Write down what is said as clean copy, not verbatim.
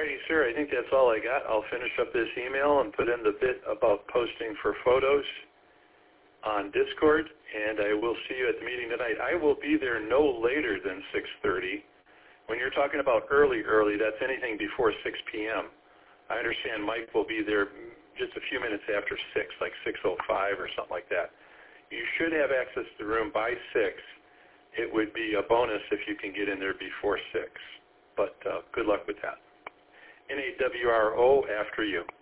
righty, sir. I think that's all I got. I'll finish up this email and put in the bit about posting for photos on Discord, and I will see you at the meeting tonight. I will be there no later than 6:30. When you're talking about early, that's anything before 6 p.m. I understand Mike will be there just a few minutes after 6, like 6:05 or something like that. You should have access to the room by 6. It would be a bonus if you can get in there before 6. But good luck with that. NAWRO after you.